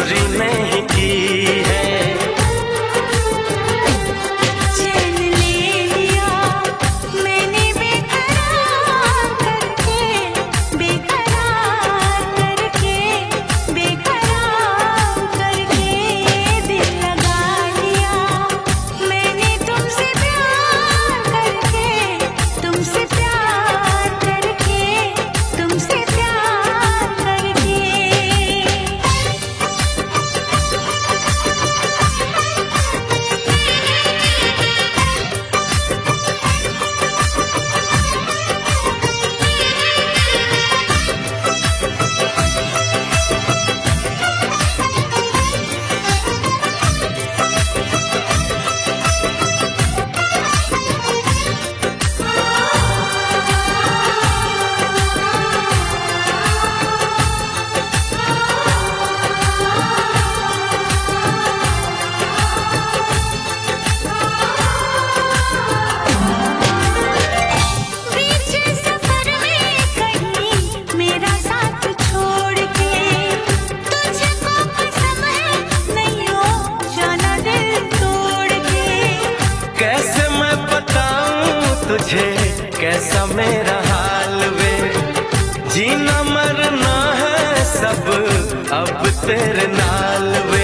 चोरी नहीं की है। चैन ले लिया मैंने बेकरार करके, बेकरार करके, बेकरार करके दिल लगा लिया मैंने तुमसे प्यार करके, तुमसे प्यार करके, तुमसे प्यार करके। बीच सफर में कहीं मेरा साथ छोड़ के, तुझको कसम है नहीं हो जाना दिल तोड़ के। कैसे मैं बताऊं तुझे कैसा मेरा हाल वे, जीना मरना है सब अब तेरे नाल वे।